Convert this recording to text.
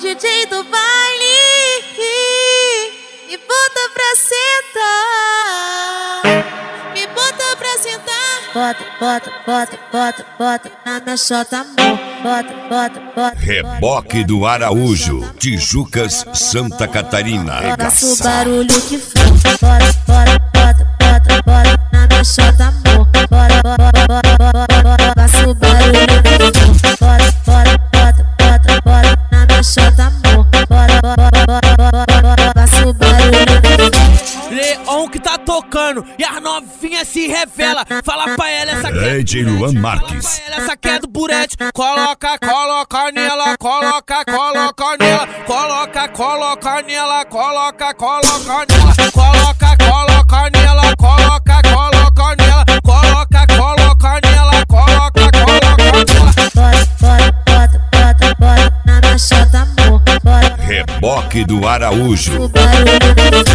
DJ do baile, me bota pra sentar, me bota pra sentar. Bota, bota, bota, bota, bota na minha chota, amor. Bota, bota, bota. Reboque do Araújo, Tijucas, Santa Catarina. Faça o barulho que for. Bora, bora, bota, bota, bota na minha chota, amor. Bora, bora, bora, bora, bora. Faça o barulho que for. Bora, bora, bota, bota, bota na minha chota, amor. Bora, bora, bora, bora, bora. Faça o barulho que for. Leão que tá tocando e as novinhas se revela. Fala pra ela essa aqui é DJ Luan Marques. essa aqui é do burete. Coloca, coloca nela, coloca, coloca nela, coloca, coloca nela, coloca, coloca nela, coloca, coloca nela, coloca, coloca nela, coloca, coloca nela, coloca, coloca nela. Bora, bora, bota, bota, bota na minha chota, amor. Bora, Reboque do Araújo. o barulho que for.